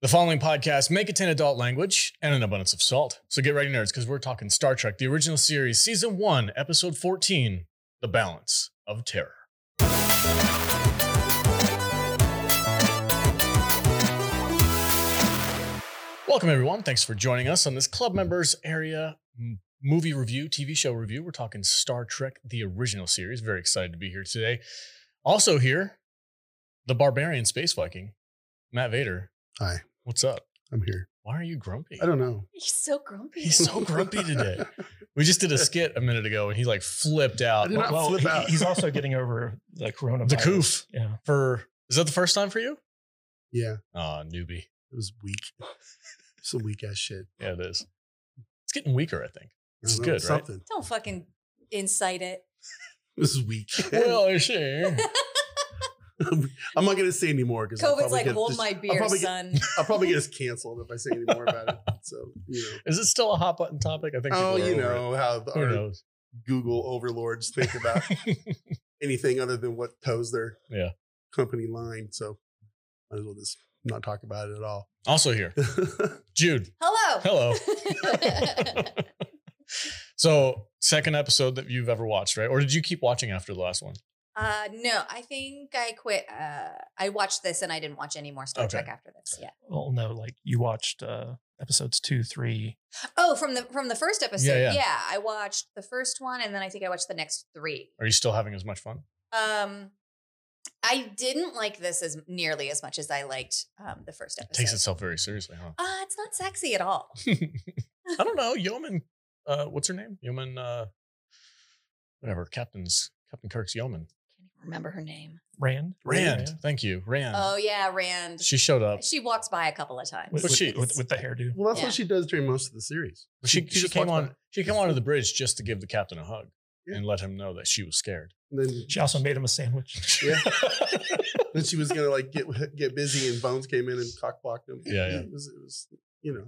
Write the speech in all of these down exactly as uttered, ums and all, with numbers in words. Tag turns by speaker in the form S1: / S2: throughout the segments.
S1: The following podcast may contain adult language and an abundance of salt. So get ready, nerds, because we're talking Star Trek, the original series, season one, episode fourteen, The Balance of Terror. Welcome, everyone. Thanks for joining us on this Club Members Area movie review, T V show review. We're talking Star Trek, the original series. Very excited to be here today. Also here, the barbarian space Viking, Matt Vader.
S2: Hi.
S1: What's up?
S2: I'm here.
S1: Why are you grumpy?
S2: I don't know.
S3: He's so grumpy.
S1: He's so grumpy today. We just did a skit a minute ago and he like flipped out.
S2: I did not
S4: Well,
S2: flip
S4: he-
S2: out.
S4: he's also getting over the coronavirus.
S1: The coof.
S4: Yeah.
S1: For is that the first time for you?
S2: Yeah,
S1: Oh, newbie.
S2: it was weak. Some weak ass shit.
S1: Yeah, it is. It's getting weaker, I think. This is
S2: I don't know,
S1: good, right?
S2: something.
S3: Don't fucking incite it.
S2: This is weak.
S1: Well, I see.
S2: I'm not gonna say anymore because
S3: COVID's like, hold my beer,
S2: probably
S3: son.
S2: Get, I'll probably get us canceled if I say any more about it. So you know.
S1: Is it still a hot button topic? I think.
S2: Oh,
S1: people are
S2: you
S1: over
S2: know how the,
S1: it. Who
S2: our
S1: knows?
S2: Google overlords think about anything other than what toes their
S1: Yeah.
S2: company line. So might as well just not talk about it at all.
S1: Also here, Jude.
S3: Hello.
S1: Hello. So, second episode that you've ever watched, right? Or did you keep watching after the last one?
S3: uh, no, I think I quit. Uh, I watched this and I didn't watch any more Star
S1: Okay.
S3: Trek after this. Yeah.
S4: Well, no, like you watched uh, episodes two, three.
S3: Oh, from the from the first episode.
S1: Yeah,
S3: Yeah,
S1: yeah.
S3: I watched the first one and then I think I watched the next three.
S1: Are you still having as much fun?
S3: Um, I didn't like this as nearly as much as I liked um, the first episode.
S1: Takes itself very seriously, huh?
S3: Uh, it's not sexy at all.
S1: I don't know. Yeoman, uh, what's her name? Yeoman, uh, whatever. Captain's Captain Kirk's Yeoman.
S3: Can't even remember her name.
S4: Rand.
S1: Rand. Thank you, Rand.
S3: Oh yeah, Rand.
S1: She showed up.
S3: She walks by a couple of times.
S4: With,
S1: But
S4: with,
S1: she-
S4: with, with the hairdo.
S2: Well, that's
S3: Yeah.
S2: what she does during most of the series.
S1: She she,
S2: just
S1: came
S2: walks
S1: on.
S2: by.
S1: She came onto the bridge just to give the captain a hug
S2: Yeah.
S1: and let him know that she was scared.
S2: And then
S4: She also made him a sandwich.
S2: Yeah. Then she was gonna like get get busy, and Bones came in and cock blocked him.
S1: Yeah, yeah.
S2: It was, it was, you know.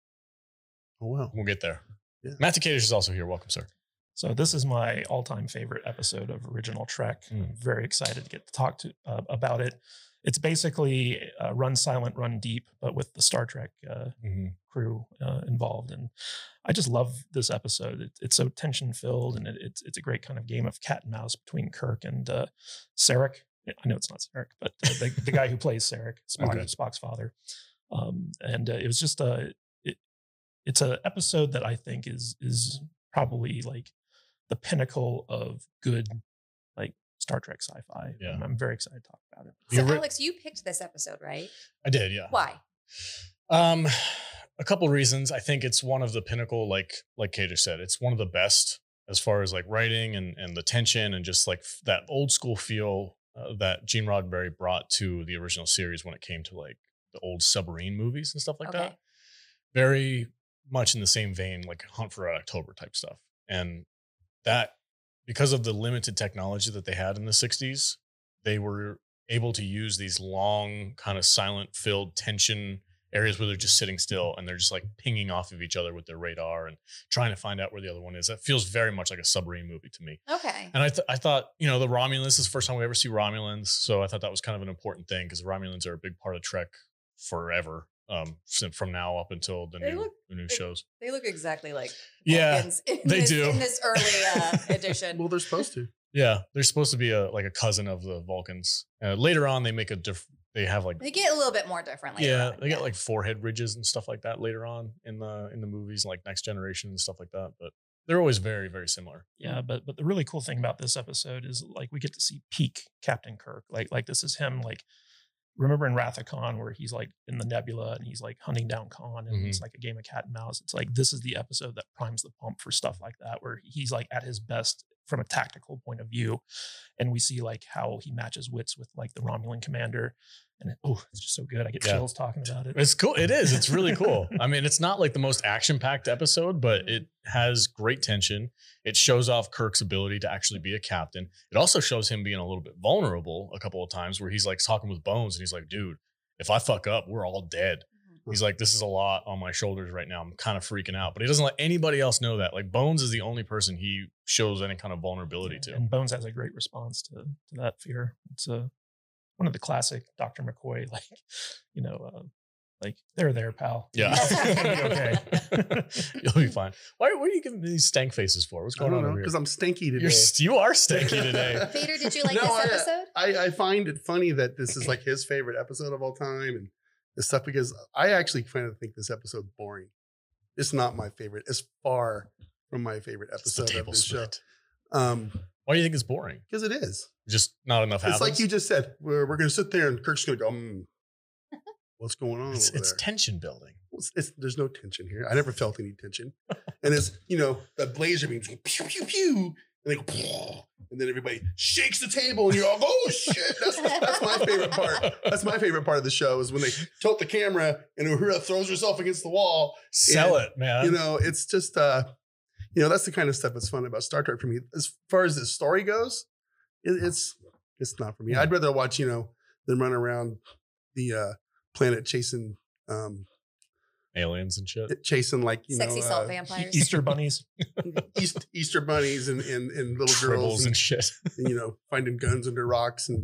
S2: Oh well.
S1: We'll get there.
S2: Yeah.
S1: Matt Takadish is also here. Welcome, sir.
S4: So this is my all-time favorite episode of original Trek.
S1: Mm.
S4: I'm very excited to get to talk to uh, about it. It's basically uh, Run Silent, Run Deep, but with the Star Trek uh,
S1: Mm-hmm.
S4: crew uh, involved. And I just love this episode. It, it's so tension filled, and it, it's it's a great kind of game of cat and mouse between Kirk and uh, Sarek. I know it's not Sarek, but uh, the, the guy who plays Sarek, Spock,
S1: Okay.
S4: Spock's father. Um, and uh, it was just a it, it's an episode that I think is is probably like the pinnacle of good like Star Trek sci-fi.
S1: Yeah.
S4: I'm, I'm very excited to talk about it.
S3: So,
S1: You're ri-
S3: Alex, you picked this episode, right?
S1: I did, yeah.
S3: Why?
S1: Um, a couple reasons. I think it's one of the pinnacle, like like Kay just said, it's one of the best as far as like writing and and the tension and just like f- that old school feel uh, that Gene Roddenberry brought to the original series when it came to like the old submarine movies and stuff like
S3: Okay.
S1: that. Very much in the same vein, like Hunt for Red October type stuff, and that because of the limited technology that they had in the sixties, they were able to use these long kind of silent filled tension areas where they're just sitting still and they're just like pinging off of each other with their radar and trying to find out where the other one is. That feels very much like a submarine movie to me.
S3: Okay.
S1: And I, th- I thought, you know, the Romulans this is the first time we ever see Romulans. So I thought that was kind of an important thing because the Romulans are a big part of Trek forever. Um, so from now up until the
S3: They
S1: new
S3: look-
S1: the new
S3: they-
S1: shows.
S3: They look exactly like
S1: Yeah,
S3: Vulcans in
S1: they
S3: this,
S1: do.
S3: in this early uh, edition.
S2: Well, they're supposed to.
S1: Yeah, they're supposed to be a like a cousin of the Vulcans. Uh, later on, they make a diff. They have like
S3: They get a little bit more different later
S1: yeah,
S3: on,
S1: they get like forehead ridges and stuff like that later on in the in the movies, like Next Generation and stuff like that. But they're always very very similar.
S4: Yeah, but but the really cool thing about this episode is like we get to see peak Captain Kirk. Like like this is him like remember in Wrath of Khan where he's like in the nebula and he's like hunting down Khan and
S1: Mhm.
S4: it's like a game of cat and mouse. It's like this is the episode that primes the pump for stuff like that where he's like at his best from a tactical point of view. And we see like how he matches wits with like the Romulan commander. And it, oh, it's just so good. I get
S1: Yeah.
S4: chills talking about it.
S1: It's cool. It is. It's really cool. I mean, it's not like the most action packed episode, but it has great tension. It shows off Kirk's ability to actually be a captain. It also shows him being a little bit vulnerable a couple of times where he's like talking with Bones and he's like, dude, if I fuck up, we're all dead. He's like, this is a lot on my shoulders right now. I'm kind of freaking out, but he doesn't let anybody else know that. Like Bones is the only person he shows any kind of vulnerability to.
S4: And Bones has a great response to, to that fear. It's a, one of the classic Doctor McCoy, like, you know, uh, like they're there, pal.
S1: Yeah.
S4: okay.
S1: You'll be fine. Why, what are you giving me these stank faces for? What's
S2: I
S1: going
S2: don't
S1: on
S2: know
S1: over here?
S2: because I'm stinky today.
S1: You're, st- you are stanky today.
S3: Vader, did you like
S2: No,
S3: this
S2: I-
S3: episode?
S2: I, I find it funny that this is like his favorite episode of all time and this stuff because I actually kind of think this episode boring. It's not my favorite. It's far from my favorite
S1: It's the
S2: episode of
S1: table
S2: this show.
S1: split.
S2: Um,
S1: Why do you think it's boring?
S2: because it is.
S1: Just not enough happens?
S2: It's like you just said. We're, we're going to sit there and Kirk's going to go, mm, what's going on
S1: It's,
S2: over
S1: it's
S2: there?
S1: tension building.
S2: It's, it's, there's no tension here. I never felt any tension. And it's, you know, the laser beams go pew, pew, pew. And they go, and then everybody shakes the table and you're all, oh shit. That's, that's my favorite part. That's my favorite part of the show is when they tilt the camera and Uhura throws herself against the wall.
S1: Sell
S2: And,
S1: it, man.
S2: You know, it's just, uh, you know, that's the kind of stuff that's fun about Star Trek for me. As far as the story goes, it, it's, it's not for me. I'd rather watch, you know, them run around the uh, planet chasing, um,
S1: Aliens and shit.
S2: chasing like, you
S3: Sexy
S2: know,
S3: salt
S2: uh,
S3: vampires.
S4: Easter bunnies.
S2: East, Easter bunnies and, and, and little
S1: Tribbles
S2: girls
S1: and
S2: and,
S1: shit.
S2: and, you know, finding guns under rocks and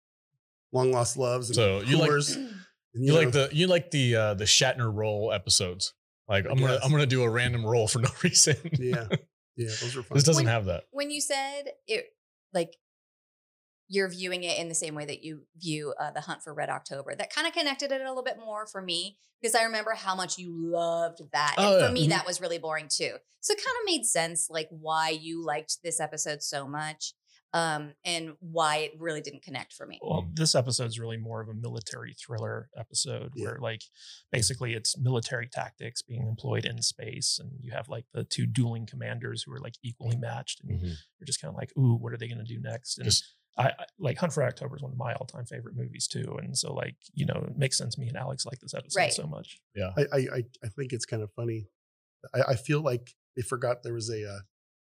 S2: long lost loves and
S1: So you like
S2: coolers. and,
S1: you
S2: know,
S1: like the you like the uh, the Shatner roll episodes. Like
S2: I
S1: I'm gonna
S2: guess.
S1: I'm gonna do a random roll for no reason.
S2: yeah, yeah, those are fun.
S1: This doesn't
S3: When-
S1: have that.
S3: When you said it, like you're viewing it in the same way that you view uh, the Hunt for Red October, that kind of connected it a little bit more for me because I remember how much you loved that.
S1: Oh,
S3: and for
S1: yeah.
S3: me,
S2: Mhm.
S3: that was really boring too. So it kind of made sense, like why you liked this episode so much, um, and why it really didn't connect for me.
S4: Well, this episode's really more of a military thriller episode
S2: Yeah.
S4: where like basically it's military tactics being employed in space and you have like the two dueling commanders who are like equally matched and you're just kind of like, ooh, what are they going to do next? And
S1: Just
S4: I, I like Hunt for October is one of my all-time favorite movies too. And so like, you know, it makes sense me and Alex like this episode
S3: Right.
S4: so much.
S2: I, I, I, I think it's kind of funny. I, I feel like they forgot there was a uh,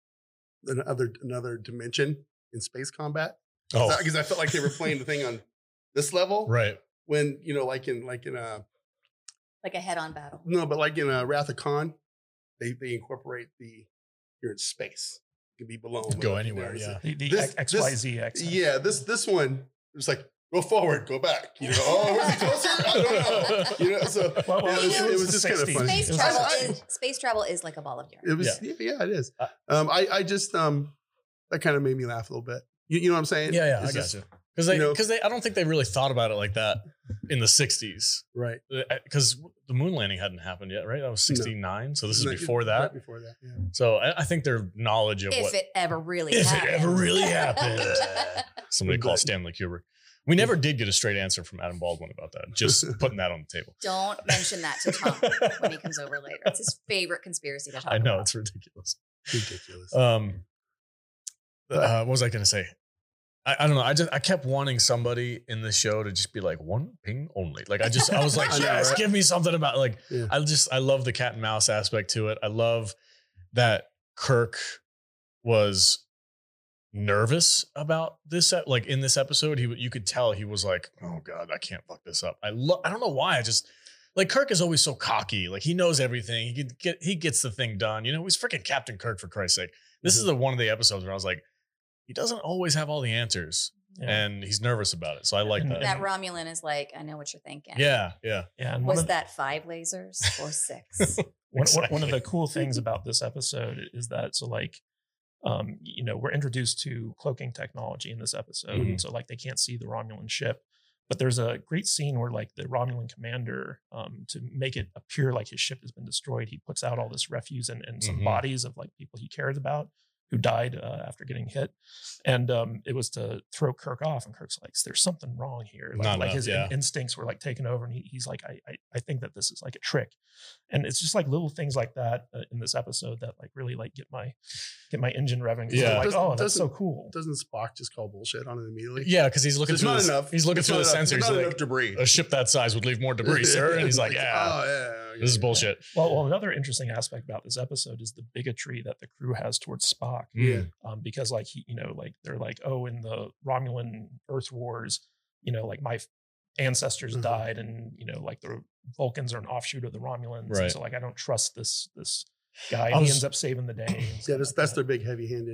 S2: another another dimension in space combat
S1: oh
S2: because I felt like they were playing the thing on this level
S1: right.
S2: when you know, like in like in a
S3: Like a head-on battle.
S2: no, but like in a Wrath of Khan, they they incorporate the you're in space. You can be below. and
S1: Go
S2: whatever
S1: anywhere,
S2: there is.
S1: yeah.
S4: The, the
S2: This-
S4: X
S2: this-
S4: Y Z X.
S2: Yeah, this this one it's like go forward, go back. You know, oh, was he closer? I don't know. You know, so
S4: Well, well,
S2: it, was,
S3: you know,
S2: it was
S4: it's
S2: just
S4: the
S2: kind of
S4: sixties.
S2: funny.
S3: Space
S4: It was
S3: travel
S2: I-
S3: is space travel is like a ball of yarn.
S2: It was
S1: Yeah.
S2: yeah, yeah, it is.
S1: Uh,
S2: Um, I I just um that kind of made me laugh a little bit. You, you know what I'm saying?
S1: Yeah, yeah,
S2: It's
S1: I
S2: just-
S1: got you. Because they
S2: you know-
S1: because they I don't think they really thought about it like that in the sixties.
S2: Right.
S1: Because the moon landing hadn't happened yet, right? That was sixty-nine. So this is
S2: No,
S1: before
S2: right
S1: that.
S2: Before that, yeah.
S1: So I, I think their knowledge of
S3: If
S1: what
S3: it ever really
S1: If it
S3: happened.
S1: ever really happened. somebody
S2: But-
S1: called Stanley Kubrick. We never did get a straight answer from Adam Baldwin about that. Just putting that on the table.
S3: Don't mention that to Tom when he comes over later. It's his favorite conspiracy to talk
S1: I know
S3: about.
S1: it's ridiculous.
S2: Ridiculous.
S1: Um, uh, what was I going to say? I, I don't know. I just I kept wanting somebody in the show to just be like one ping only. Like I just I was like,
S2: I know,
S1: yes,
S2: right?
S1: give me something about like
S2: Yeah.
S1: I just I love the cat and mouse aspect to it. I love that Kirk was nervous about this. ep- Like in this episode, he w- you could tell he was like, oh god, I can't fuck this up. I love. I don't know why. I just like Kirk is always so cocky. Like he knows everything. He could get he gets the thing done. You know, he's freaking Captain Kirk for Christ's sake. This is the one of the episodes where I was like, he doesn't always have all the answers,
S4: Yeah.
S1: and he's nervous about it. So I like
S4: And-
S1: that.
S3: That Romulan is like, I know what you're thinking.
S1: Yeah, yeah.
S4: Yeah. And one
S3: Was
S4: of,
S3: that five lasers or six?
S4: one, one- one of
S1: Exactly.
S4: the cool things about this episode is that so like um you know we're introduced to cloaking technology in this episode
S1: Mhm.
S4: and so like they can't see the Romulan ship, but there's a great scene where like the Romulan commander um to make it appear like his ship has been destroyed, he puts out all this refuse and, and some
S1: Mhm.
S4: bodies of like people he cared about who died uh, after getting hit, and um it was to throw Kirk off, and Kirk's like, there's something wrong here, like,
S1: Not
S4: like
S1: enough,
S4: his in-
S1: yeah.
S4: instincts were like taken over, and he, he's like, I, I I think that this is like a trick. And it's just like little things like that uh, in this episode that like really like get my get my engine revving. 'Cause I'm
S1: Yeah.
S4: like,
S2: Doesn't-
S4: oh, that's so
S2: doesn't-
S4: cool.
S2: Doesn't Spock just call bullshit on it immediately?
S1: Yeah, because he's looking
S2: There's
S1: through
S2: not
S1: the,
S2: enough.
S1: He's looking
S2: There's
S1: through the
S2: not enough-
S1: sensors.
S2: there's
S1: He's
S2: not
S1: like,
S2: enough debris.
S1: a ship that size would leave more debris, sir. And he's like, yeah,
S2: oh yeah,
S1: this is
S2: yeah.
S1: bullshit.
S4: Well, well, another interesting aspect about this episode is the bigotry that the crew has towards Spock.
S2: Yeah.
S4: Um, because like he, you know, like they're like, oh, in the Romulan Earth Wars, you know, like my f- ancestors
S2: Mhm.
S4: died, and you know, like the Vulcans are an offshoot of the Romulans, and
S1: Right.
S4: so like I don't trust this this guy.
S1: I
S4: And he
S1: was-
S4: ends up saving the day. and
S2: Yeah,
S4: stuff
S2: that's
S4: like
S2: that's
S4: that.
S2: their big heavy-handed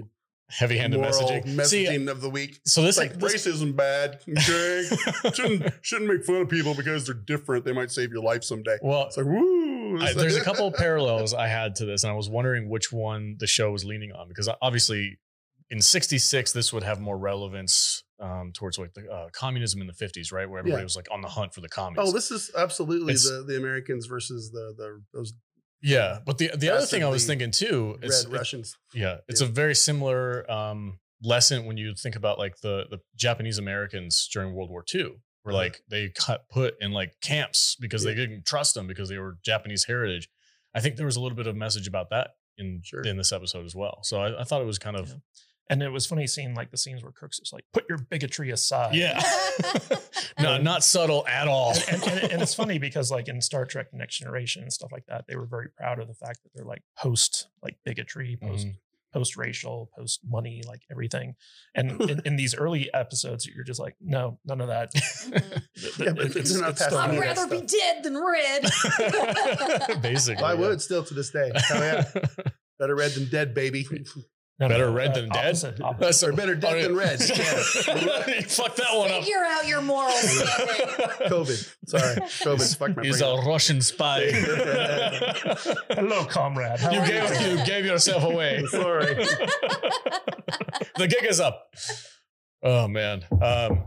S1: Heavy-handed
S2: moral
S1: messaging.
S2: messaging
S1: See,
S2: of the week.
S1: so this
S2: It's like
S1: this-
S2: racism bad. Okay, shouldn't shouldn't make fun of people because they're different. They might save your life someday.
S1: well,
S2: It's like woo.
S1: I, there's a couple of parallels I had to this, and I was wondering which one the show was leaning on, because obviously in sixty-six this would have more relevance um, towards like the uh, communism in the fifties, right, where everybody
S2: Yeah.
S1: was like on the hunt for the commies.
S2: Oh, this is absolutely
S1: It's-
S2: the, the Americans versus the the those
S1: yeah, but the the other thing I was
S2: Massively
S1: thinking too
S2: red
S1: is it-
S2: Russians.
S1: yeah, it's
S2: Yeah.
S1: a very similar um, lesson when you think about like the the Japanese Americans during World War Two, where
S2: Uh-huh.
S1: like they got put in like camps because they
S2: Yeah.
S1: didn't trust them because they were Japanese heritage. I think there was a little bit of message about that in
S2: Sure.
S1: in this episode as well. So I, I thought it was kind of
S4: Yeah. And it was funny seeing like the scenes where Kirk's just like, put your bigotry aside.
S1: yeah, not not subtle at all.
S4: And, and, and, and it's funny because like in Star Trek Next Generation and stuff like that, they were very proud of the fact that they're like post like bigotry, post
S1: Mhm.
S4: post racial, post money, like everything. And in, in these early episodes, you're just like, no, none of that.
S3: Mhm.
S4: Th-
S2: Yeah, but
S4: it's-
S2: they're not
S4: it's still
S2: passing
S3: I'd
S2: any
S4: new.
S2: of that
S3: rather be
S2: stuff.
S3: dead than red.
S1: Basically,
S2: I
S1: yeah.
S2: would still to this day. Hell yeah, better red than dead, baby.
S4: No, no,
S1: Better
S4: no,
S1: red
S4: uh,
S1: than dead.
S4: opposite, opposite.
S1: That's
S2: Or better dead than red.
S1: You fucked that one up.
S3: Figure out your moral standing.
S2: COVID. Sorry, COVID fucked my
S1: He's
S2: brain.
S1: a
S2: up.
S1: Russian spy.
S4: Hello, comrade. How
S1: you
S4: are
S1: gave
S4: you?
S1: you gave yourself away.
S2: Sorry.
S1: The gig is up. Oh man. Um,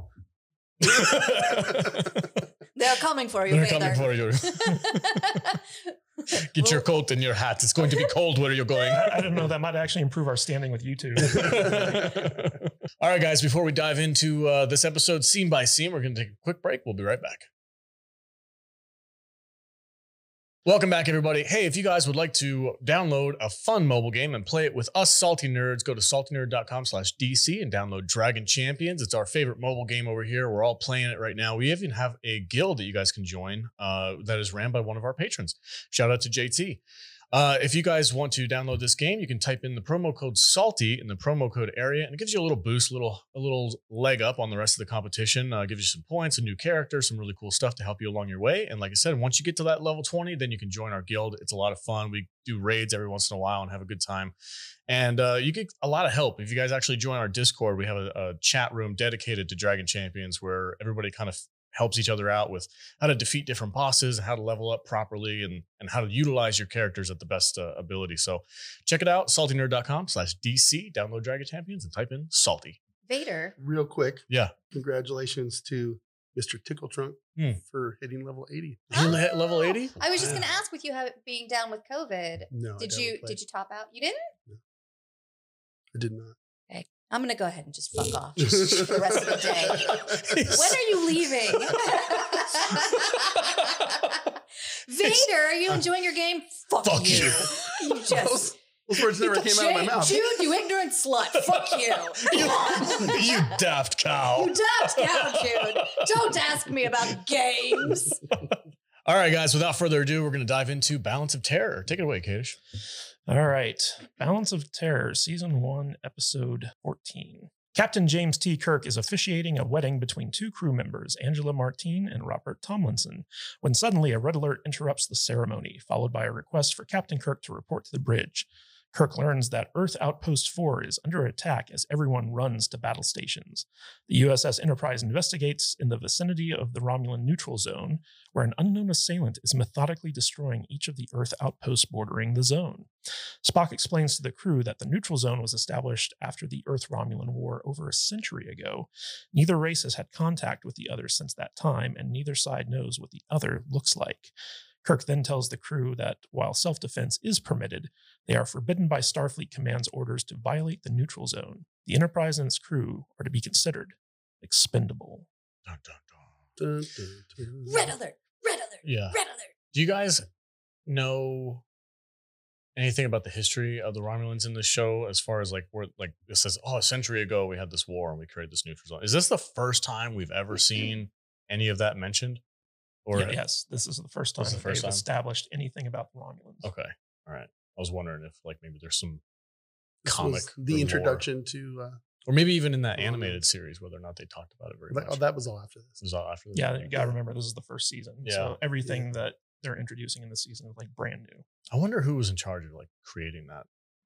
S3: They're coming for you,
S1: they're
S3: Vader.
S1: coming for you. Get your coat and your hat. It's going to be cold where you're going.
S4: I, I don't know. That might actually improve our standing with YouTube.
S1: All right, guys, before we dive into uh, this episode scene by scene, we're going to take a quick break. We'll be right back. Welcome back, everybody. Hey, if you guys would like to download a fun mobile game and play it with us salty nerds, go to salty nerd dot com slash D C and download Dragon Champions. It's our favorite mobile game over here. We're all playing it right now. We even have a guild that you guys can join uh, that is ran by one of our patrons. Shout out to J T. Uh, if you guys want to download this game, you can type in the promo code SALTY in the promo code area, and it gives you a little boost, a little a little leg up on the rest of the competition. Uh, gives you some points, a new character, some really cool stuff to help you along your way. And like I said, once you get to that level twenty, then you can join our guild. It's a lot of fun. We do raids every once in a while and have a good time. And uh, you get a lot of help. If you guys actually join our Discord, we have a, a chat room dedicated to Dragon Champions where everybody kind of helps each other out with how to defeat different bosses and how to level up properly and, and how to utilize your characters at the best uh, ability. So check it out, salty nerd dot com slash D C, download Dragon Champions and type in salty.
S3: Vader.
S2: Real quick,
S1: Yeah.
S2: congratulations to Mister Tickle Trunk
S1: Hmm.
S2: for hitting level eighty.
S1: You hit level eighty?
S3: I was just going to ask, with you have, being down with COVID,
S2: No, I
S3: did
S2: never
S3: you
S2: played.
S3: did you top out? You didn't?
S2: I did not.
S3: I'm going to go ahead and just fuck off just for the rest of the day. When are you leaving? Vader, are you enjoying your game? Fuck,
S1: Fuck
S3: you.
S1: you.
S3: You
S2: those,
S3: just
S2: those words never came out of my mouth.
S3: Jude, you ignorant slut. Fuck you.
S1: you, you daft cow.
S3: You daft cow, Jude. Don't ask me about games.
S1: All right, guys, without further ado, we're going to dive into Balance of Terror. Take it away, Kadish.
S4: All right. Balance of Terror, Season one, Episode fourteen. Captain James T. Kirk is officiating a wedding between two crew members, Angela Martine and Robert Tomlinson, when suddenly a red alert interrupts the ceremony, followed by a request for Captain Kirk to report to the bridge. Kirk learns that Earth Outpost four is under attack as everyone runs to battle stations. The U S S Enterprise investigates in the vicinity of the Romulan neutral zone, where an unknown assailant is methodically destroying each of the Earth outposts bordering the zone. Spock explains to the crew that the neutral zone was established after the Earth-Romulan War over a century ago. Neither race has had contact with the other since that time, and neither side knows what the other looks like. Kirk then tells the crew that while self-defense is permitted, they are forbidden by Starfleet Command's orders to violate the neutral zone. The Enterprise and its crew are to be considered expendable.
S1: Dun, dun, dun.
S2: Dun, dun, dun.
S3: Red alert. Red alert.
S1: Yeah.
S3: Red alert.
S1: Do you guys know anything about the history of the Romulans in this show, as far as like where like it says, oh, a century ago we had this war and we created this neutral zone? Is this the first time we've ever seen any of that mentioned? Or
S4: Yeah, yes, this is the first time
S1: This is the first
S4: they've
S1: time?
S4: established anything about the Romulans.
S1: Okay. All right. I was wondering if like maybe there's some
S2: This
S1: comic
S2: was
S1: or
S2: the
S1: lore.
S2: introduction to uh,
S1: or maybe even in that
S2: Romulans.
S1: animated series, whether or not they talked about it very
S2: that,
S1: much.
S2: oh, that was all after this.
S1: It was all after this.
S4: Yeah, you gotta remember this is the first season.
S1: Yeah.
S4: So everything
S2: Yeah.
S4: that they're introducing in this season is like brand new.
S1: I wonder who was in charge of like creating that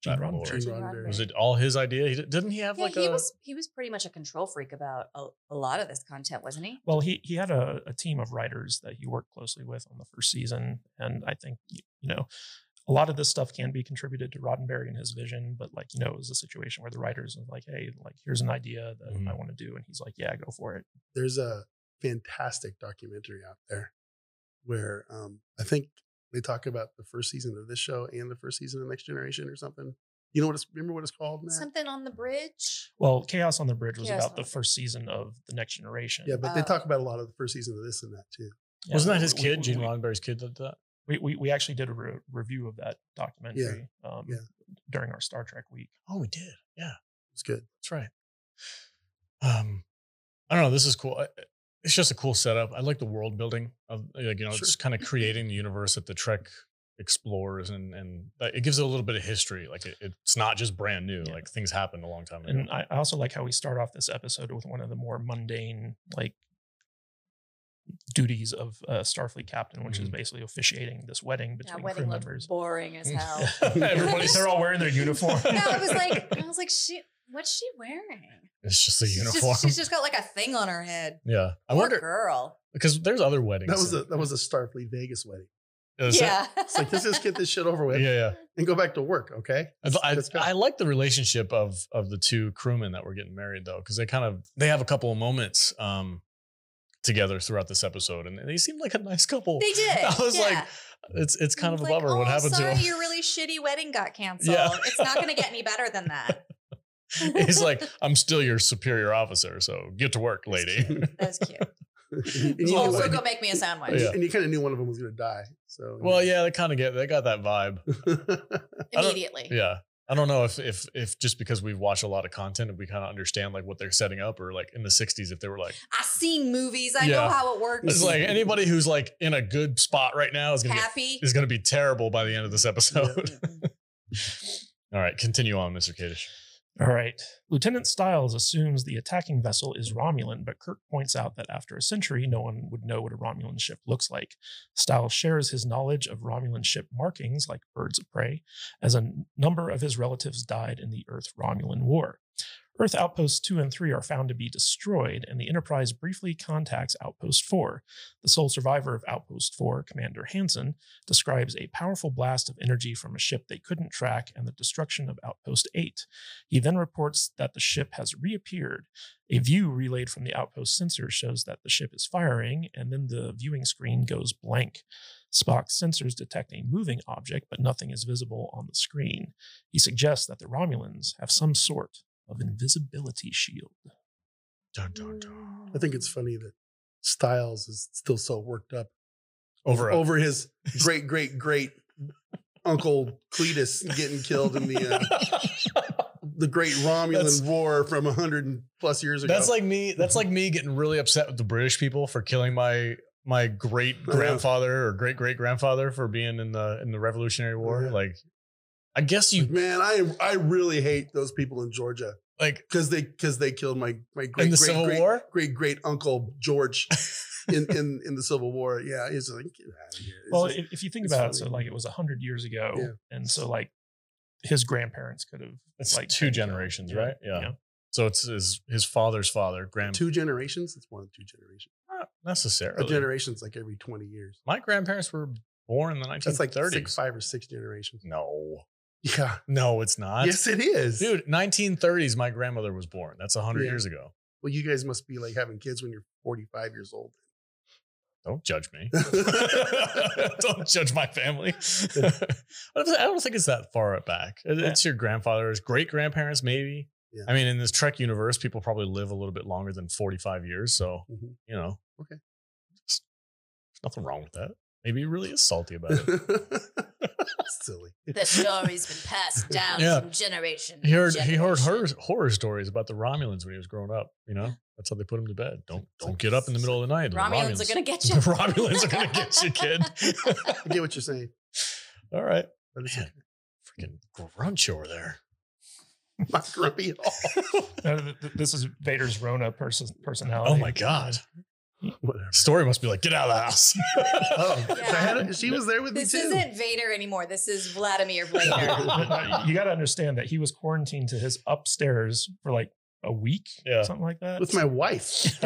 S4: Gene
S1: that
S4: Roddenberry.
S1: lore.
S2: Gene
S3: Gene
S2: Roddenberry.
S1: Was it all his idea? He, didn't he have
S3: Yeah,
S1: like
S3: he
S1: a?
S3: was he was pretty much a control freak about a, a lot of this content, wasn't he?
S4: Well, he he had a, a team of writers that he worked closely with on the first season, and I think y- you know a lot of this stuff can be contributed to Roddenberry and his vision, but like you know it was a situation where the writers was like, hey, like here's an idea that
S1: Mhm.
S4: I want to do, and he's like, yeah, go for it.
S2: There's a fantastic documentary out there where um, I think they talk about the first season of this show and the first season of Next Generation or something. You know what it's, remember what it's called, Matt?
S3: Something on the bridge.
S4: Well, Chaos on the Bridge was
S3: Chaos
S4: about
S3: on
S4: the
S3: the
S4: first season of the Next Generation.
S2: Yeah, but they
S3: Oh.
S2: talk about a lot of the first season of this and that too.
S4: Yeah,
S1: Wasn't that his
S4: we-
S1: kid,
S4: we-
S1: Gene
S4: we-
S1: Roddenberry's kid, did that?
S4: We, we we actually did a re- review of that documentary um,
S2: yeah.
S4: during our Star Trek week.
S1: Oh, we did. Yeah,
S2: It's good.
S1: that's right. Um, I don't know. This is cool. I- It's just a cool setup. I like the world building of like you know,
S2: Sure.
S1: it's kind of creating the universe that the Trek explores, and and that- it gives it a little bit of history. Like it, it's not just brand new.
S4: Yeah.
S1: Like things happened a long time ago.
S4: And I, I also like how we start off this episode with one of the more mundane like duties of a Starfleet captain, which is
S1: Mhm.
S4: basically officiating this wedding
S3: That
S4: between
S3: wedding
S4: crew
S3: looked
S4: members.
S3: boring as hell.
S4: Everybody's they're all wearing their uniform.
S3: No, I was like, I was like, she, what's she wearing?
S1: It's just a
S3: She's
S1: uniform.
S3: Just, she's just got like a thing on her head.
S1: yeah, I
S3: Poor
S1: wonder
S3: girl.
S1: because there's other weddings.
S2: That was a that was a Starfleet Vegas wedding.
S1: Is it?
S3: Yeah.
S2: It's like let's just get this shit over with
S1: yeah, yeah.
S2: and go back to work, okay?
S1: I,
S2: Let's-
S1: I,
S2: let's go.
S1: I like the relationship of of the two crewmen that were getting married though, because they kind of they have a couple of moments um together throughout this episode, and they seem like a nice couple.
S3: They did.
S1: I was
S3: yeah.
S1: like, it's it's kind
S3: I
S1: of a
S3: was like,
S1: bummer. What
S3: "Oh,
S1: happened
S3: sorry,
S1: to him?
S3: your really shitty wedding got canceled.
S1: Yeah.
S3: It's not going to get any better than that.
S1: He's like, I'm still your superior officer, so get to work, lady.
S3: That's cute.
S2: and, you
S3: Also,
S2: knew-
S3: go make me a sandwich.
S1: Yeah.
S2: and you kind of knew one of them was going to die. So
S1: Well, yeah, they kind of get they got that vibe. don't-
S3: Immediately.
S1: Yeah. I don't know if if if just because we've watched a lot of content, if we kind of understand like what they're setting up, or like in the sixties, if they were like,
S3: I've seen movies. I
S1: Yeah.
S3: know how it works.
S1: it's like anybody who's like in a good spot right now is gonna get,
S3: Happy.
S1: is gonna be terrible by the end of this episode.
S3: Mm-mm.
S1: All right, continue on, Mister Kadish.
S4: All right. Lieutenant Stiles assumes the attacking vessel is Romulan, but Kirk points out that after a century, no one would know what a Romulan ship looks like. Stiles shares his knowledge of Romulan ship markings, like birds of prey, as a n- number of his relatives died in the Earth-Romulan War. Earth Outposts two and three are found to be destroyed, and the Enterprise briefly contacts Outpost four. The sole survivor of Outpost four, Commander Hansen, describes a powerful blast of energy from a ship they couldn't track and the destruction of Outpost eight. He then reports that the ship has reappeared. A view relayed from the Outpost sensor shows that the ship is firing, and then the viewing screen goes blank. Spock's sensors detect a moving object, but nothing is visible on the screen. He suggests that the Romulans have some sort of invisibility shield.
S1: Dun, dun, dun.
S2: I think it's funny that Styles is still so worked up
S1: Over a-
S2: over his great great great uncle Cletus getting killed in the uh, the Great Romulan
S1: That's-
S2: War from a hundred plus years ago.
S1: That's like me. That's like me getting really upset with the British people for killing my my great grandfather or great great grandfather for being in the in the Revolutionary War.
S2: Yeah.
S1: Like, I guess you
S2: man, I I really hate those people in Georgia
S1: like
S2: because they because they killed my my great
S1: in the
S2: great,
S1: Civil
S2: great,
S1: War.
S2: great great uncle George in, in in the Civil War. Yeah, it's like get out of here. It's
S4: Well,
S2: just-
S4: if, if you think
S2: it's
S4: about it, so
S2: funny.
S4: like it was a hundred years ago,
S2: Yeah.
S4: and so like his grandparents could have
S1: It's
S4: like
S1: two
S4: been killed.
S1: generations,
S4: Yeah,
S1: right? Yeah. So it's his his father's father, grand.
S2: two generations. It's more than two generations.
S1: Not
S2: A
S1: necessarily.
S2: generation's like every twenty years.
S1: My grandparents were born in the nineteen
S2: That's like
S1: thirties.
S2: six, five or six generations.
S1: No,
S2: Yeah.
S1: no, it's not.
S2: Yes, it is.
S1: Dude, nineteen thirties. My grandmother was born. That's a hundred
S2: Yeah.
S1: years ago.
S2: Well, you guys must be like having kids when you're forty-five years old.
S1: Don't judge me. Don't judge my family. I don't I don't think it's that far back. It- It's your grandfather's great grandparents, maybe.
S2: Yeah.
S1: I mean, in this Trek universe, people probably live a little bit longer than forty-five years. So,
S2: Mhm.
S1: you know,
S2: Okay.
S1: Just- there's nothing wrong with that. Maybe he really is salty about it.
S2: Silly.
S3: The story's been passed down
S1: Yeah.
S3: from generation.
S1: He heard
S3: to
S1: he heard
S3: generation.
S1: horror, horror stories about the Romulans when he was growing up. You know, that's how they put him to bed. Don't don't get up in the middle of the night. The
S3: Romulans are gonna get you.
S1: The Romulans are gonna get you, kid.
S2: I get what you're saying.
S1: All right,
S2: But it's
S1: Man. freaking grunch over there.
S2: not grumpy at all.
S4: Uh, th- th- this is Vader's Rona person personality.
S1: Oh my god.
S2: Whatever.
S1: Story must be like, get out of the house.
S2: Oh,
S3: Yeah.
S2: so I had a- she was there with
S3: This
S2: me too.
S3: isn't Vader anymore. This is Vladimir Vader.
S4: You got to understand that he was quarantined to his upstairs for like a week,
S1: Yeah.
S4: something like that.
S2: With my wife.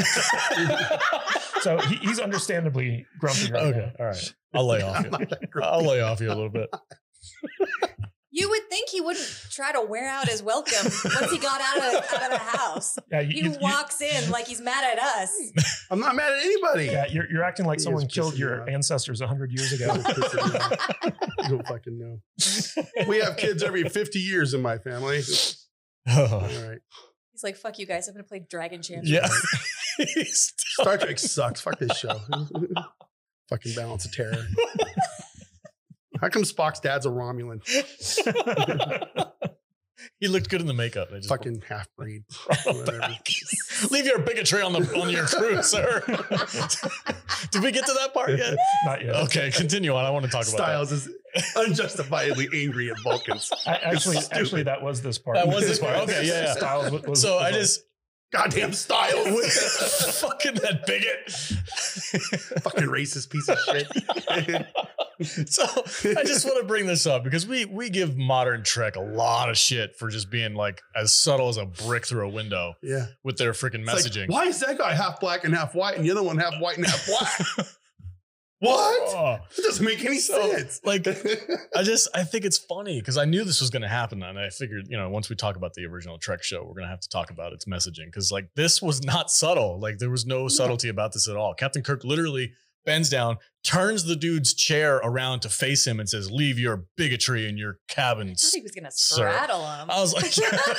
S4: So he, he's understandably grumpy right
S1: Okay,
S4: now.
S1: all right. I'll lay off
S2: I'm
S1: you.
S2: not that grumpy.
S1: I'll lay off you a little bit.
S3: You would think he wouldn't try to wear out his welcome once he got out of out of the house.
S4: Yeah, you,
S3: He
S4: you- you-
S3: walks in like he's mad at us.
S2: I'm not mad at anybody.
S4: yeah, you're, you're acting like
S2: He
S4: someone
S2: is
S4: killed
S2: pissing me
S4: your
S2: off.
S4: ancestors a hundred years ago.
S2: You don't fucking know. We have kids every fifty years in my family. All
S1: Oh,
S2: right.
S3: He's like, "Fuck you guys! I'm gonna play Dragon Champion."
S1: yeah. He's
S2: Star Trek sucks. Fuck this show. Fucking Balance of Terror. How come Spock's dad's a Romulan?
S1: He looked good in the makeup. They just
S2: Fucking half breed. Whatever.
S1: leave your bigotry on the on your crew, sir. Did we get to that part yet?
S4: Not yet.
S1: Okay, continue on. I want to talk about
S2: Styles is unjustifiably angry at Vulcans.
S4: I, actually,
S2: It's
S4: actually,
S2: stupid.
S4: that was this part.
S1: That was this part. Okay, yeah, yeah.
S4: Styles was,
S1: that.
S4: was-
S1: So
S4: was
S1: I
S4: like-
S1: just
S2: Goddamn Styles.
S1: fucking that bigot.
S2: Fucking racist piece of shit.
S1: So I just want to bring this up because we we give modern Trek a lot of shit for just being like as subtle as a brick through a window
S2: Yeah.
S1: with their freaking
S2: It's like,
S1: messaging.
S2: why is that guy half black and half white and the other one half white and half black? What?
S1: Oh,
S2: It doesn't make any
S1: So,
S2: sense.
S1: like, I just I think it's funny because I knew this was going to happen, and I figured, you know, once we talk about the original Trek show, we're going to have to talk about its messaging because like this was not subtle. Like there was no subtlety about this at all. Captain Kirk literally bends down, turns the dude's chair around to face him, and says, "Leave your bigotry in your
S3: I
S1: cabins."
S3: thought he was gonna
S1: Sir.
S3: straddle him.
S1: I was like,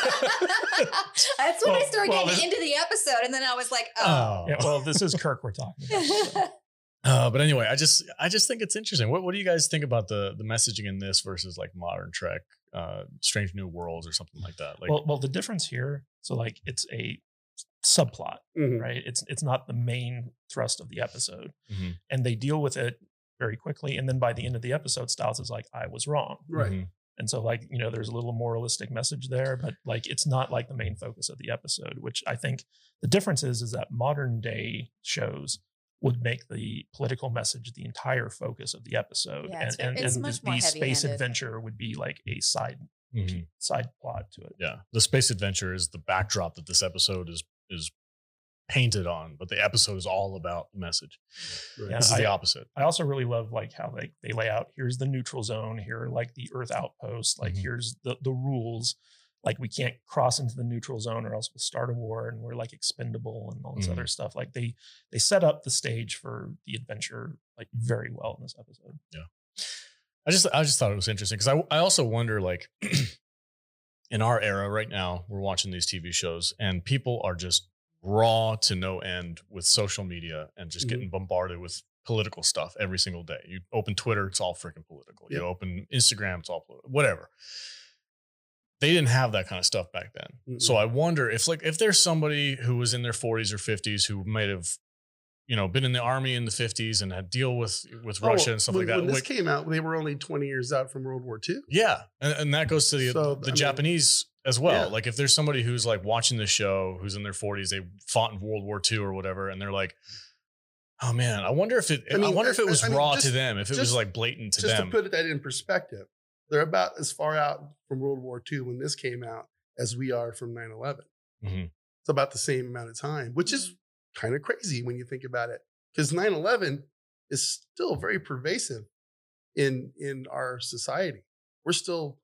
S3: That's when I
S4: Well-
S3: started
S4: well,
S3: getting
S4: this-
S3: into the episode, and then I was like, "Oh."
S1: oh.
S4: Yeah, well, this is Kirk we're talking about. so.
S1: Uh, but anyway, I just I just think it's interesting. What what do you guys think about the the messaging in this versus like modern Trek, uh, Strange New Worlds or something like that? Like,
S4: well, well, the difference here, so like it's a subplot,
S2: Mhm.
S4: right? It's it's not the main thrust of the episode,
S1: Mhm.
S4: and they deal with it very quickly. And then by the end of the episode, Styles is like, "I was wrong,"
S2: Right.
S1: Mhm.
S4: and so like you know, there's a little moralistic message there, but like it's not like the main focus of the episode. Which I think the difference is is that modern day shows would make the political message the entire focus of the episode,
S3: Yeah, it's
S4: and and,
S3: ve- it's
S4: and
S3: much
S4: the,
S3: more
S4: the space
S3: heavy-handed.
S4: adventure would be like a side
S1: Mhm.
S4: side plot to it.
S1: Yeah, the space adventure is the backdrop that this episode is is painted on, but the episode is all about the message.
S2: Right.
S4: Yeah.
S1: This is
S4: I-
S1: the opposite.
S4: I also really love like how they they lay out, here's the neutral zone, here are like the Earth outpost, like
S1: Mhm.
S4: here's the the rules. Like we can't cross into the neutral zone or else we'll start a war and we're like expendable and all this
S1: Mhm.
S4: other stuff. Like they they set up the stage for the adventure like very well in this episode.
S1: I just I just thought it was interesting because I I also wonder like in our era right now we're watching these T V shows and people are just raw to no end with social media and just
S2: Mhm.
S1: getting bombarded with political stuff every single day. You open Twitter, it's all freaking political. You
S2: Yep.
S1: open Instagram, it's all political. Whatever. They didn't have that kind of stuff back then.
S2: Mm-mm.
S1: So I wonder if like if there's somebody who was in their forties or fifties who might have, you know, been in the army in the fifties and had deal with with
S2: Oh,
S1: Russia and stuff
S2: when,
S1: like that.
S2: When this
S1: like-
S2: came out, they were only twenty years out from World War Two.
S1: yeah, and, and that goes to the
S2: So,
S1: the
S2: I mean-
S1: Japanese as well.
S2: Yeah.
S1: Like if there's somebody who's like watching this show, who's in their forties, they fought in World War Two or whatever, and they're like, "Oh man, I wonder if it. I,
S2: I mean,
S1: wonder if
S2: I-
S1: it was
S2: I mean,
S1: raw
S2: just-
S1: to them. If it was
S2: just-
S1: like blatant to
S2: Just
S1: them."
S2: to put that in perspective, they're about as far out from World War Two when this came out as we are from nine eleven.
S1: Mhm.
S2: It's about the same amount of time, which is kind of crazy when you think about it. Because nine eleven is still very pervasive in in our society. We're still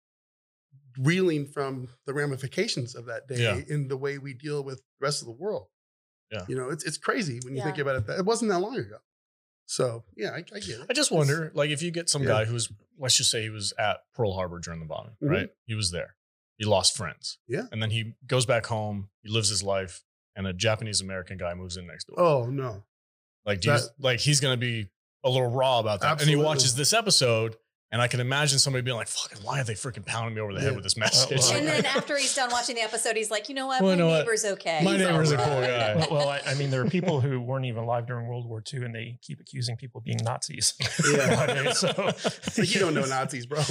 S2: reeling from the ramifications of that day
S1: Yeah.
S2: in the way we deal with the rest of the world.
S1: Yeah.
S2: You know, it's it's crazy when you think
S3: Yeah.
S2: about it. That it wasn't that long ago. So yeah, I, I get it.
S1: I just wonder, like, if you get some
S2: Yeah.
S1: guy who's, let's just say he was at Pearl Harbor during the bombing,
S2: Mhm.
S1: right? He was there. He lost friends.
S2: Yeah.
S1: And then he goes back home, he lives his life, and a Japanese American guy moves in next door.
S2: Oh no.
S1: like, do you,
S2: that-
S1: like, he's going to be a little raw about that. And
S2: Absolutely.
S1: he watches this episode And I can imagine somebody being like, fucking, why are they freaking pounding me over the head
S2: Yeah.
S1: with this message?
S4: well,
S3: And then after he's done watching the episode, he's like, you know what?
S1: Well,
S3: My
S1: you know what?
S3: neighbor's okay.
S1: My
S3: He's
S1: neighbor's a
S3: all
S1: cool
S3: right.
S1: guy.
S4: Well, well I, I mean, there are people who weren't even alive during World War Two, and they keep accusing people of being Nazis.
S2: Yeah.
S4: nowadays, so
S2: It's like, you don't know Nazis, bro.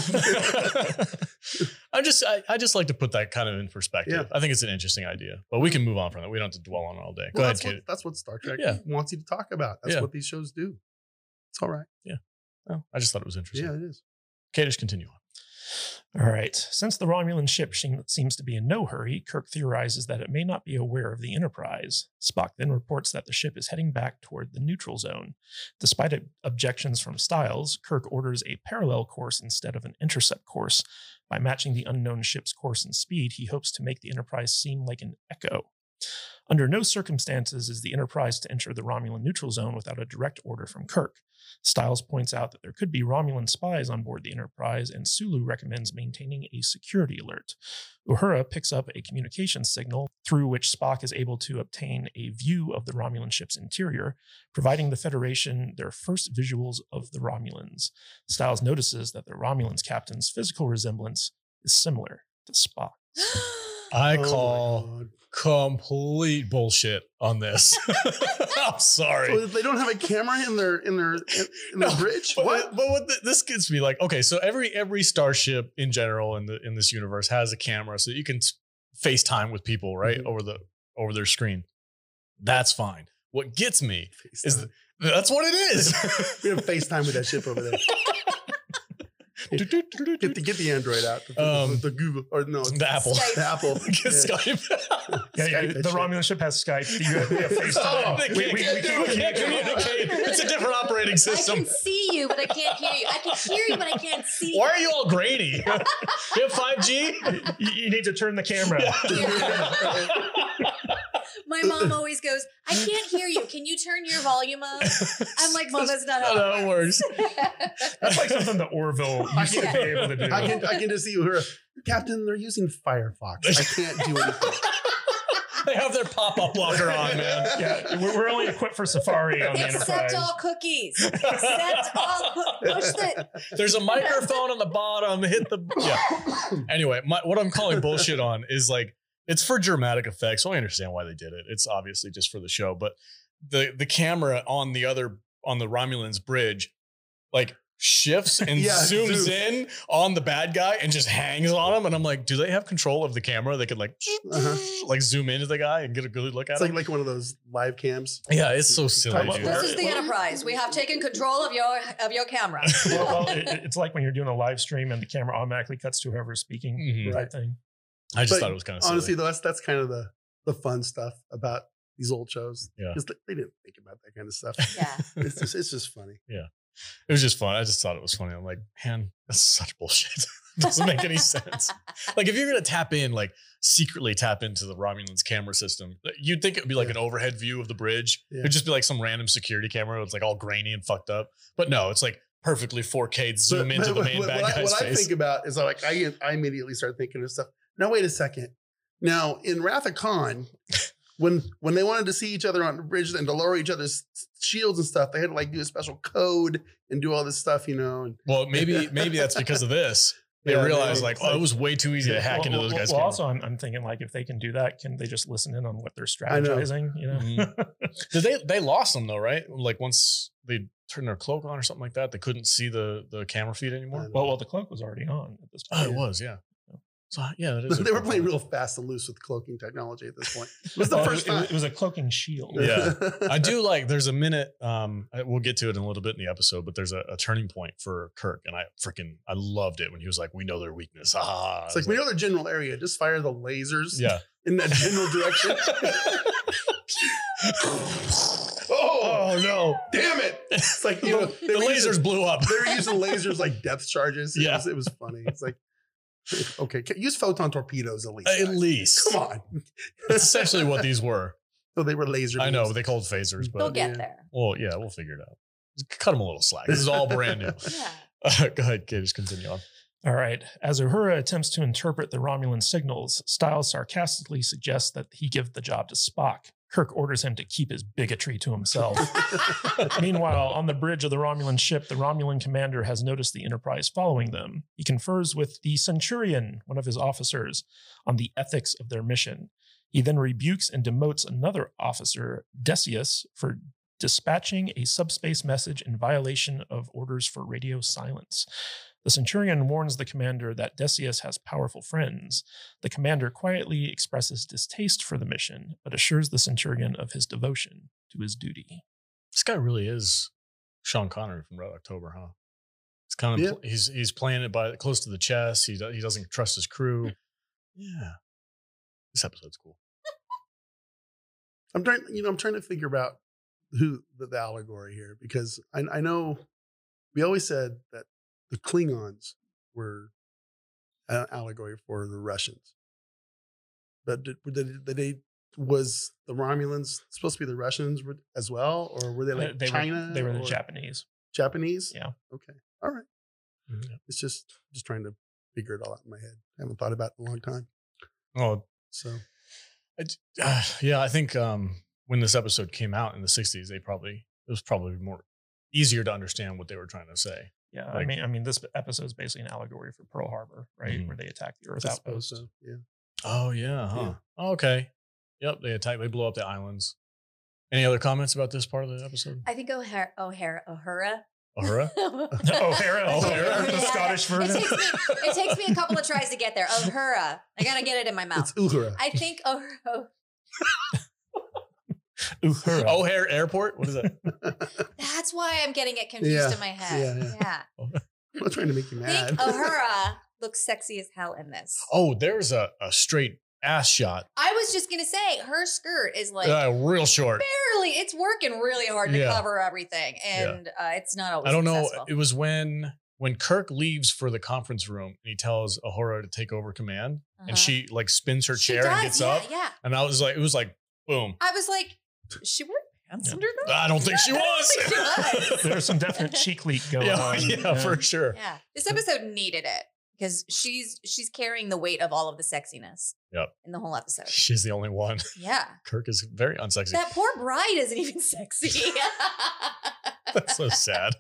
S1: I just I, I just like to put that kind of in perspective.
S2: Yeah.
S1: I think it's an interesting idea, but we can move on from that. We don't have to dwell on it all day. Go
S2: Well,
S1: ahead,
S2: that's what,
S1: Kate.
S2: that's what Star Trek
S1: Yeah.
S2: wants you to talk about. That's
S1: Yeah.
S2: what these shows do. It's all right.
S1: Well, I just thought it was interesting.
S2: Yeah, it is.
S1: Kate, just continue on.
S4: All right. Since the Romulan ship seem- seems to be in no hurry, Kirk theorizes that it may not be aware of the Enterprise. Spock then reports that the ship is heading back toward the neutral zone. Despite ob- objections from Styles, Kirk orders a parallel course instead of an intercept course. By matching the unknown ship's course and speed, he hopes to make the Enterprise seem like an echo. Under no circumstances is the Enterprise to enter the Romulan neutral zone without a direct order from Kirk. Styles points out that there could be Romulan spies on board the Enterprise, and Sulu recommends maintaining a security alert. Uhura picks up a communications signal through which Spock is able to obtain a view of the Romulan ship's interior, providing the Federation their first visuals of the Romulans. Styles notices that the Romulans captain's physical resemblance is similar to Spock.
S1: I
S2: Oh my
S1: call
S2: God.
S1: complete bullshit on this. I'm sorry.
S2: So they don't have a camera in their in their in, in their
S1: No,
S2: bridge.
S1: But,
S2: What?
S1: but what the, this gets me like, okay, so every every starship in general in the in this universe has a camera, so you can s- FaceTime with people right
S2: Mhm.
S1: over the over their screen. That's fine. What gets me is th- that's what it is.
S2: We're gonna FaceTime with that ship over there. Get the get the Android out. The,
S1: Um,
S2: the Google or no
S1: the Apple.
S3: Skype.
S2: the Apple.
S1: Get
S2: Yeah.
S1: Skype.
S4: Yeah, yeah,
S2: Skype
S4: the
S2: that shit.
S4: Romulan ship has Skype. You have, you have FaceTime.
S1: They
S4: We-
S1: can't,
S4: we- we
S1: we
S4: can't
S1: can't communicate. It's a different operating
S3: I
S1: system.
S3: can see you, but I can't hear you. I can hear you, but I can't see
S1: Why
S3: you.
S1: are you all grainy? You have five G?
S4: You, you need to turn the camera.
S3: My mom always goes, I can't hear you. Can you turn your volume up? I'm like, Mom, that's not how
S1: Not how it works.
S4: That's like something that Orville used to be able to do.
S2: I can I can just see her, Captain. They're using Firefox. I can't do anything.
S1: They have their pop-up blocker on, man.
S4: Yeah, we're, we're only equipped for Safari on the
S3: Accept
S4: Enterprise.
S3: all cookies. Accept all cookies. Push the.
S1: There's a microphone on the bottom. Hit the yeah. Anyway, my, what I'm calling bullshit on is like it's for dramatic effect, so I understand why they did it. It's obviously just for the show, but the the camera on the other on the Romulans bridge, like shifts and
S2: Yeah,
S1: zooms
S2: zooms.
S1: in on the bad guy and just hangs on him. And I'm like, do they have control of the camera? They could like
S2: Uh-huh.
S1: like zoom into the guy and get a good look at
S2: It's
S1: him.
S2: like like one of those live cams.
S1: Yeah, it's so silly.
S4: Talk about
S1: dude.
S3: This is the Enterprise. We have taken control of your of your camera.
S4: Well, well, it, it's like when you're doing a live stream and the camera automatically cuts to whoever's speaking.
S1: Mhm.
S4: Type thing.
S1: I just
S2: But
S1: thought it was kind of silly.
S2: Honestly, though, that's that's kind of the the fun stuff about these old shows.
S1: Yeah.
S2: because they, they didn't think about that kind of stuff.
S3: Yeah.
S2: It's just it's just funny.
S1: It was just fun. I just thought it was funny. I'm like, man, that's such bullshit. It doesn't make any sense. Like, if you're gonna tap in, like, secretly tap into the Romulans camera system, you'd think it would be like
S2: Yeah.
S1: an overhead view of the bridge.
S2: Yeah.
S1: It'd just be like some random security camera. It's like all grainy and fucked up. But no, it's like perfectly four K zoom
S2: But-
S1: into
S2: but
S1: the
S2: what-
S1: main
S2: what,
S1: bad
S2: what I,
S1: guy's
S2: what I
S1: face.
S2: think about is like I I immediately start thinking of stuff. Now wait a second. Now in Wrath of Khan, when when they wanted to see each other on the bridge and to lower each other's shields and stuff, they had to like do a special code and do all this stuff, you know. And
S1: well, maybe maybe that's because of this. They
S2: Yeah,
S1: realized
S2: maybe.
S1: like, oh, it was way too easy to hack
S4: well,
S1: into
S4: well,
S1: those guys'
S4: well,
S1: cameras.
S4: also, I'm, I'm thinking like if they can do that, can they just listen in on what they're
S2: I know.
S4: strategizing? You know,
S1: Mhm. Did they they lost them though, right? Like once they turned their cloak on or something like that, they couldn't see the the camera feed anymore.
S2: I know.
S4: well, well, the cloak was already on at this
S1: Oh,
S4: point.
S1: it was, yeah. So yeah, that is. a
S2: they were
S1: cool
S2: playing
S1: point.
S2: real fast and loose with cloaking technology at this point. It was the
S4: Well,
S2: first
S4: it, was-
S2: time.
S4: it was a cloaking shield.
S1: Yeah. I do like. There's a minute. Um, I- we'll get to it in a little bit in the episode, but there's a, a turning point for Kirk, and I freaking I loved it when he was like, "We know their weakness." Ah,
S2: It's like we know the general area. Just fire the lasers
S1: yeah.
S2: in that general direction. oh,
S1: Oh no,
S2: damn it! It's like you know
S1: the
S2: they were
S1: lasers
S2: using-
S1: blew up.
S2: they were using lasers like depth charges. It
S1: Yeah.
S2: was, it was funny. It's like, okay, use photon torpedoes at least.
S1: At
S2: guys.
S1: least,
S2: Come on.
S1: That's essentially what these were.
S2: So they were laser.
S1: I know
S2: beams.
S1: they called phasers,
S3: They'll
S1: but
S3: get
S2: yeah.
S3: there.
S1: well, yeah, we'll figure it out. Just cut them a little slack. This is all brand new.
S3: Yeah.
S1: Uh, go ahead, Kate. Just continue on.
S4: All right. As Uhura attempts to interpret the Romulan signals, Styles sarcastically suggests that he give the job to Spock. Kirk orders him to keep his bigotry to himself. Meanwhile, on the bridge of the Romulan ship, the Romulan commander has noticed the Enterprise following them. He confers with the Centurion, one of his officers, on the ethics of their mission. He then rebukes and demotes another officer, Decius, for dispatching a subspace message in violation of orders for radio silence. The Centurion warns the commander that Decius has powerful friends. The commander quietly expresses distaste for the mission, but assures the Centurion of his devotion to his duty.
S1: This guy really is Sean Connery from Red October, huh? It's kind of
S2: Yeah.
S1: he's he's playing it by close to the chest. He do, he doesn't trust his crew. Yeah, this episode's cool.
S2: I'm trying, you know, I'm trying to figure out who the, the allegory here, because I, I know we always said that the Klingons were an allegory for the Russians, but did, did, did they was the Romulans supposed to be the Russians as well, or were they like
S4: they
S2: China?
S4: Were, they were the
S2: or
S4: Japanese.
S2: Japanese.
S4: Yeah.
S2: Okay. All right.
S1: Mhm.
S2: It's just just trying to figure it all out in my head. I haven't thought about it in a long time.
S1: Oh,
S2: So
S1: I, uh, yeah, I think um, when this episode came out in the sixties, they probably it was probably more easier to understand what they were trying to say.
S4: Yeah, I
S1: Like-
S4: mean, I mean, this episode is basically an allegory for Pearl Harbor, right,
S1: Mhm.
S4: where they attacked the Earth
S2: I suppose
S4: outpost.
S2: so. Yeah.
S1: Oh yeah, huh?
S2: Yeah.
S1: Oh, okay. Yep, they attack. They blow up the islands. Any other comments about this part of the episode?
S3: I think O'Hara, O'Hara, O'Hara.
S1: O'Hara?
S4: O'Hara, O'Hara, the
S3: Yeah.
S4: Scottish
S3: It
S4: version.
S3: takes, me, it takes me a couple of tries to get there. O'Hara. I gotta get it in my mouth.
S2: It's Uhura.
S3: I think O'Hara.
S4: Uhura.
S1: O'Hare Airport? What is that?
S3: That's why I'm getting it confused
S2: Yeah.
S3: in my head.
S2: Yeah, yeah.
S3: Yeah.
S2: I'm not trying to make you
S3: I
S2: mad.
S3: think O'Hara looks sexy as hell in this.
S1: Oh, there's a, a straight ass shot.
S3: I was just gonna say her skirt is like
S1: uh, real short.
S3: barely. It's working really hard to
S1: Yeah.
S3: cover everything, and uh, it's not always.
S1: I don't know.
S3: successful.
S1: It was when when Kirk leaves for the conference room and he tells Uhura to take over command,
S3: Uh-huh.
S1: and she like spins her
S3: She
S1: chair and
S3: does,
S1: gets
S3: yeah,
S1: up,
S3: Yeah,
S1: and I was like, it was like boom.
S3: I was like, she wore pants
S1: Yeah.
S3: under that.
S1: I don't think she
S3: I don't
S1: was.
S3: think she was.
S4: There's some definite cheek leak going
S1: yeah,
S4: on.
S1: yeah, for sure.
S3: Yeah, this episode needed it because she's she's carrying the weight of all of the sexiness.
S1: Yep.
S3: In the whole episode.
S1: She's the only one.
S3: Yeah,
S1: Kirk is very unsexy.
S3: that poor bride isn't even sexy.
S1: That's so sad.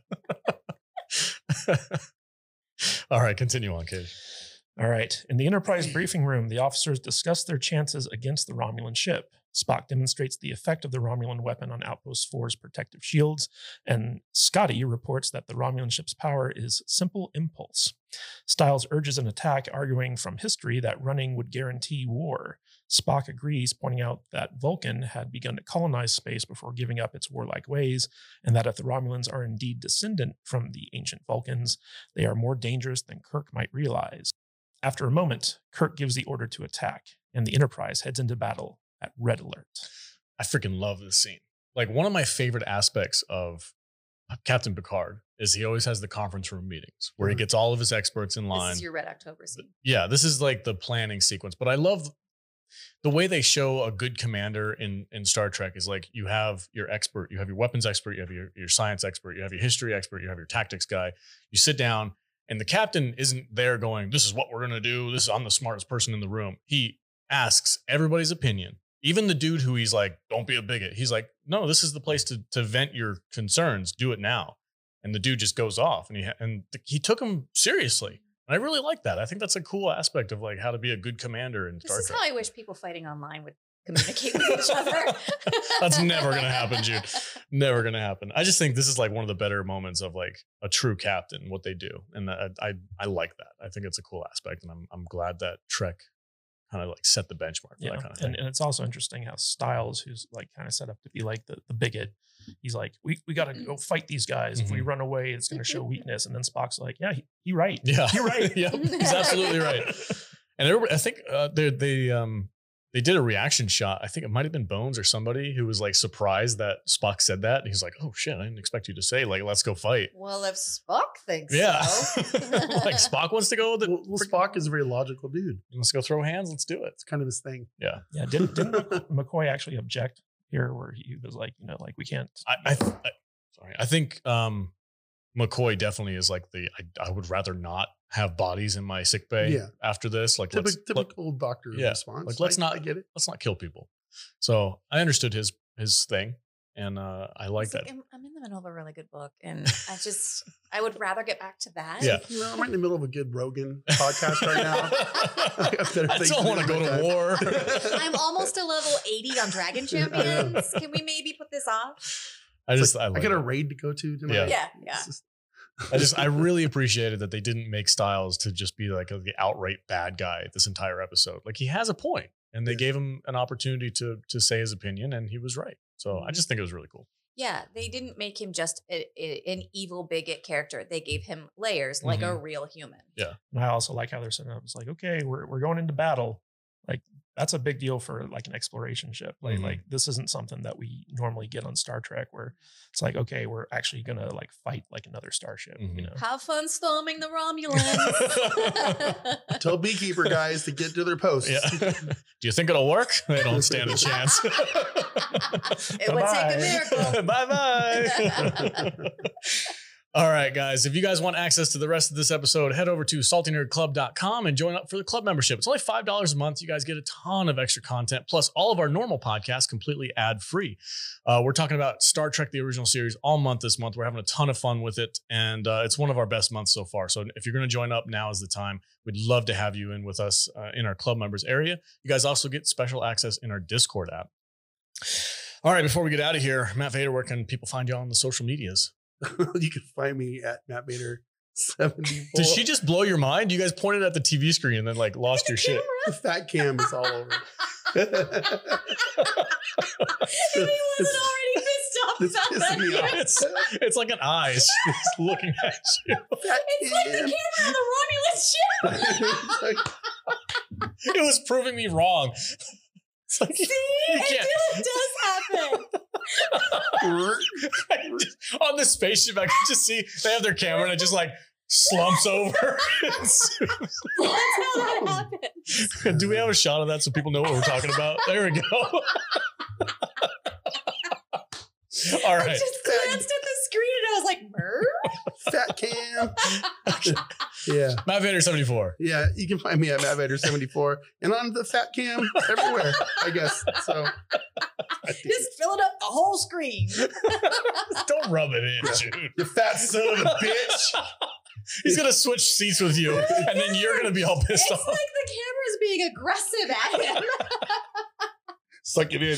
S1: All right, continue on, Kate.
S4: All right. In the Enterprise briefing room, the officers discuss their chances against the Romulan ship. Spock demonstrates the effect of the Romulan weapon on Outpost four's protective shields, and Scotty reports that the Romulan ship's power is simple impulse. Styles urges an attack, arguing from history that running would guarantee war. Spock agrees, pointing out that Vulcan had begun to colonize space before giving up its warlike ways, and that if the Romulans are indeed descendant from the ancient Vulcans, they are more dangerous than Kirk might realize. After a moment, Kirk gives the order to attack, and the Enterprise heads into battle at red alert.
S1: I freaking love this scene. Like one of my favorite aspects of Captain Picard is he always has the conference room meetings where he
S2: Mhm.
S1: gets all of his experts in
S3: This
S1: line.
S3: is your Red October scene.
S1: Yeah, this is like the planning sequence. But I love the way they show a good commander in, in Star Trek is like you have your expert, you have your weapons expert, you have your, your science expert, you have your history expert, you have your tactics guy. You sit down and the captain isn't there going, this is what we're going to do. This is, I'm the smartest person in the room. He asks everybody's opinion. Even the dude who he's like, don't be a bigot. He's like, no, this is the place to, to vent your concerns. Do it now. And the dude just goes off and he, and th- he took him seriously. And I really like that. I think that's a cool aspect of like how to be a good commander in
S3: This
S1: Star
S3: is
S1: Trek.
S3: how I wish people fighting online would communicate with each other.
S1: That's never gonna happen, Jude. Never going to happen. I just think this is like one of the better moments of like a true captain, what they do. And I, I, I like that. I think it's a cool aspect. And I'm, I'm glad that Trek kind of like set the benchmark for
S4: Yeah,
S1: that kind of thing.
S4: and, and it's also interesting how Styles, who's like kind of set up to be like the, the bigot, he's like, we, we got to go fight these guys. If we
S1: Mhm.
S4: run away, it's going to show weakness. And then Spock's like, yeah, he, he right.
S1: Yeah,
S4: You're right.
S1: yeah, he's absolutely right. And everybody, I think uh, they they um they did a reaction shot. I think it might have been Bones or somebody who was like surprised that Spock said that. And he's like, "Oh shit, I didn't expect you to say like let's go fight."
S3: Well, if Spock thinks
S1: Yeah,
S3: so.
S1: like Spock wants to go. The,
S2: Well, well, Spock is a very logical dude.
S1: let's go throw hands. Let's do it.
S2: It's kind of his thing.
S1: Yeah,
S4: Yeah. Didn't, didn't McCoy actually object here where he was like, you know, like we can't.
S1: I, I, th- I sorry. I think um McCoy definitely is like the. I, I would rather not have bodies in my sick bay
S2: Yeah.
S1: after this. Like let's
S2: Typical,
S1: let,
S2: typical doctor
S1: yeah,
S2: response.
S1: like, let's
S2: I-
S1: not-
S2: I get it.
S1: let's not kill people. So I understood his his thing, and uh, I like
S3: It's like,
S1: that.
S3: I'm, I'm in the middle of a really good book, and I just I would rather get back to that.
S1: Yeah.
S2: You know, I'm right in the middle of a good Rogan podcast right now. I, got better
S1: I
S2: things
S1: don't
S2: to
S1: want to
S2: do
S1: go
S2: with
S1: to
S2: my
S1: war.
S2: time.
S3: I'm almost to level eighty on Dragon Champions. Can we maybe put this off?
S1: I just I,
S2: I
S1: like
S2: got a
S1: it.
S2: raid to go to tonight.
S1: Yeah.
S3: Yeah, yeah.
S2: It's just-
S1: I just I really appreciated that they didn't make Styles to just be like a, the outright bad guy this entire episode. Like he has a point, and they
S2: Yeah.
S1: gave him an opportunity to to say his opinion, and he was right. So I just think it was really cool.
S3: Yeah, they didn't make him just a, a- an evil bigot character. They gave him layers like a real human.
S4: And I also like how they're setting up. It's like, okay, we're we're going into battle. Like that's a big deal for like an exploration ship. Like
S1: Mhm.
S4: like this isn't something that we normally get on Star Trek, where it's like, okay, we're actually gonna like fight like another starship.
S1: Mhm.
S4: You know,
S3: Have fun storming the Romulans.
S2: Tell beekeeper guys to get to their posts.
S1: Yeah. Do you think it'll work? They don't stand a chance.
S3: It would take a miracle.
S1: Bye bye. All right, guys. If you guys want access to the rest of this episode, head over to salty nerd club dot com and join up for the club membership. It's only five dollars a month. You guys get a ton of extra content, plus all of our normal podcasts completely ad-free. Uh, we're talking about Star Trek, the original series, all month this month. We're having a ton of fun with it, and uh, it's one of our best months so far. So if you're going to join up, now is the time. We'd love to have you in with us uh, in our club members area. You guys also get special access in our Discord app. All right, before we get out of here, Matt Vader, where can people find you on the social medias?
S2: You can find me at Matt Bader seventy-four.
S1: Did she just blow your mind? You guys pointed at the T V screen and then like lost your shit.
S2: The fat cam is all over.
S3: If he wasn't already pissed off
S2: It's
S3: about that.
S2: pissing me off.
S1: It's, it's like an eye. She's looking at you.
S2: Fat
S3: It's like the
S2: cam.
S3: camera on the Romulus ship.
S2: It's like,
S1: It was proving me wrong. It's like,
S3: See, it
S1: can't-
S3: really does happen.
S1: I just- on the spaceship, I can just see they have their camera and it just like slumps over.
S3: That's how that happens.
S1: Do we have a shot of that so people know what we're talking about? There we go. All
S3: I
S1: right.
S3: just glanced at the screen and I was like, Merv?
S2: fat cam. Yeah.
S1: Matt Vader seventy-four.
S2: Yeah. You can find me at Matt Vader seventy-four and on the fat cam everywhere, I guess. So I think
S3: Just filling up the whole screen.
S1: Don't rub it in,
S2: Yeah.
S1: dude.
S2: you fat son of a bitch.
S1: He's gonna switch seats with you, and then you're gonna be all
S3: It's
S1: pissed
S3: like
S1: off.
S3: the camera's being aggressive at him.
S2: Suck it in.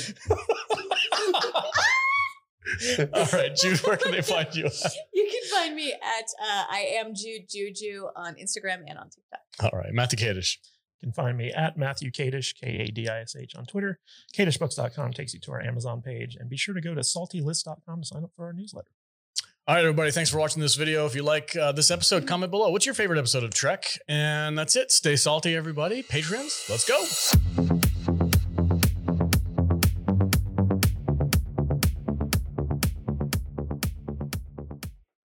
S1: All right, Jude, where can they find you?
S3: You can find me at uh, I am Jude Juju on Instagram and on TikTok.
S1: All right, Matthew Kadish.
S4: you can find me at Matthew Kadish, K A D I S H on Twitter. Kadish Books dot com takes you to our Amazon page, and be sure to go to salty list dot com to sign up for our newsletter.
S1: All right, everybody. Thanks for watching this video. If you like uh, this episode, comment below. What's your favorite episode of Trek? And that's it. Stay salty, everybody. Patreons, let's go.